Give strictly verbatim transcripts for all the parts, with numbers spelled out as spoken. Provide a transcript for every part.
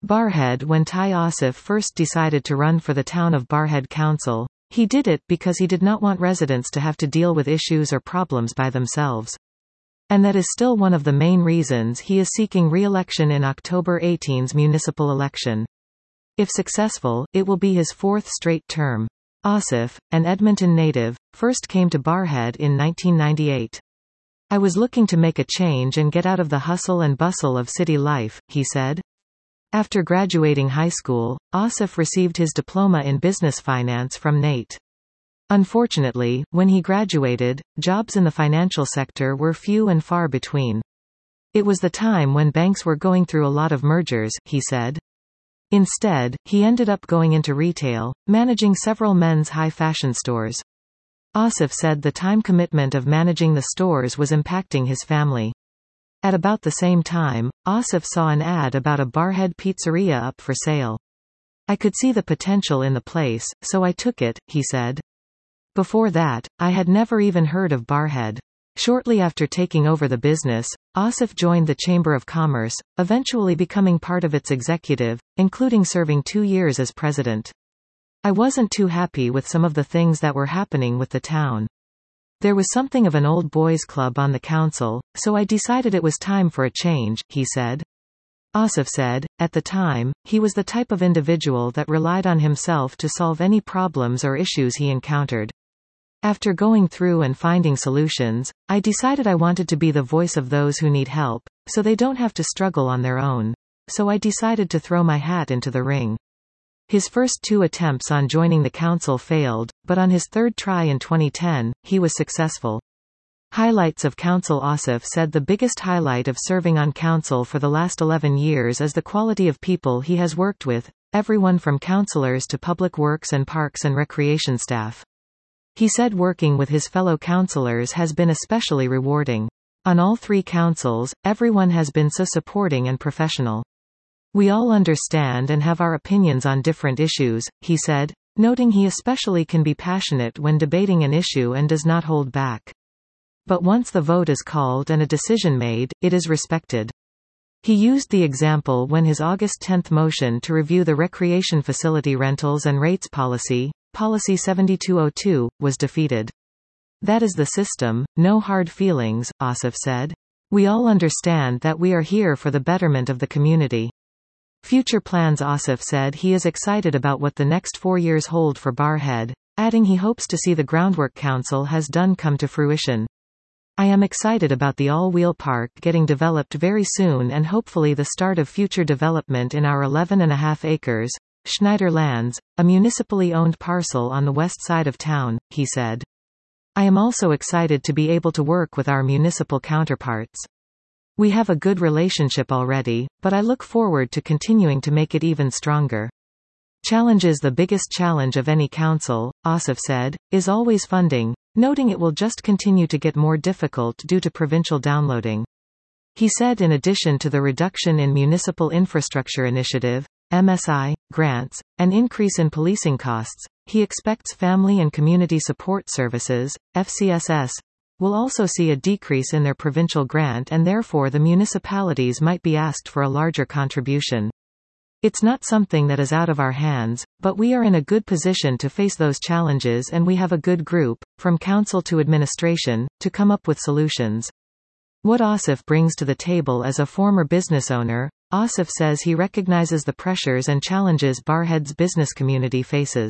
Barrhead. When Ty Ossoff first decided to run for the town of Barrhead Council, he did it because he did not want residents to have to deal with issues or problems by themselves. And that is still one of the main reasons he is seeking re-election in October eighteen's municipal election. If successful, it will be his fourth straight term. Ossoff, an Edmonton native, first came to Barrhead in nineteen ninety-eight. "I was looking to make a change and get out of the hustle and bustle of city life," he said. After graduating high school, Ossoff received his diploma in business finance from N A T. Unfortunately, when he graduated, jobs in the financial sector were few and far between. "It was the time when banks were going through a lot of mergers," he said. Instead, he ended up going into retail, managing several men's high fashion stores. Ossoff said the time commitment of managing the stores was impacting his family. At about the same time, Ossoff saw an ad about a Barrhead pizzeria up for sale. "I could see the potential in the place, so I took it," he said. Before that, I had never even heard of Barrhead. Shortly after taking over the business, Ossoff joined the Chamber of Commerce, eventually becoming part of its executive, including serving two years as president. "I wasn't too happy with some of the things that were happening with the town. There was something of an old boys club on the council, so I decided it was time for a change," he said. Ossoff said, at the time, he was the type of individual that relied on himself to solve any problems or issues he encountered. "After going through and finding solutions, I decided I wanted to be the voice of those who need help, so they don't have to struggle on their own. So I decided to throw my hat into the ring." His first two attempts on joining the council failed, but on his third try in twenty ten, he was successful. Highlights of council. Ossoff said the biggest highlight of serving on council for the last eleven years is the quality of people he has worked with, everyone from councillors to public works and parks and recreation staff. He said working with his fellow councillors has been especially rewarding. "On all three councils, everyone has been so supporting and professional. We all understand and have our opinions on different issues," he said, noting he especially can be passionate when debating an issue and does not hold back. "But once the vote is called and a decision made, it is respected." He used the example when his August tenth motion to review the recreation facility rentals and rates policy, Policy seventy-two oh two, was defeated. "That is the system, no hard feelings," Ossoff said. "We all understand that we are here for the betterment of the community." Future plans. Ossoff said he is excited about what the next four years hold for Barrhead, adding he hopes to see the groundwork council has done come to fruition. "I am excited about the all-wheel park getting developed very soon and hopefully the start of future development in our eleven and a half acres, Schneider Lands, a municipally owned parcel on the west side of town," he said. "I am also excited to be able to work with our municipal counterparts. We have a good relationship already, but I look forward to continuing to make it even stronger." Challenges. The biggest challenge of any council, Ossoff said, is always funding, noting it will just continue to get more difficult due to provincial downloading. He said in addition to the reduction in Municipal Infrastructure Initiative, M S I, grants, and increase in policing costs, he expects Family and Community Support Services, F C S S, will also see a decrease in their provincial grant and therefore the municipalities might be asked for a larger contribution. "It's not something that is out of our hands, but we are in a good position to face those challenges and we have a good group, from council to administration, to come up with solutions." What Ossoff brings to the table as a former business owner, Ossoff says he recognizes the pressures and challenges Barrhead's business community faces.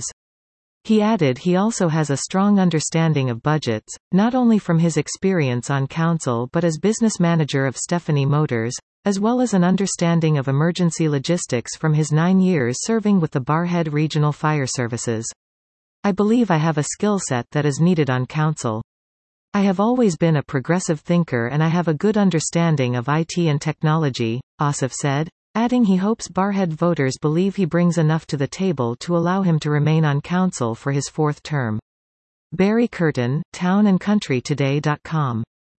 He added he also has a strong understanding of budgets, not only from his experience on council but as business manager of Stephanie Motors, as well as an understanding of emergency logistics from his nine years serving with the Barrhead Regional Fire Services. "I believe I have a skill set that is needed on council. I have always been a progressive thinker and I have a good understanding of I T and technology," Ossoff said, adding he hopes Barrhead voters believe he brings enough to the table to allow him to remain on council for his fourth term. Barry Curtin, town and country today dot com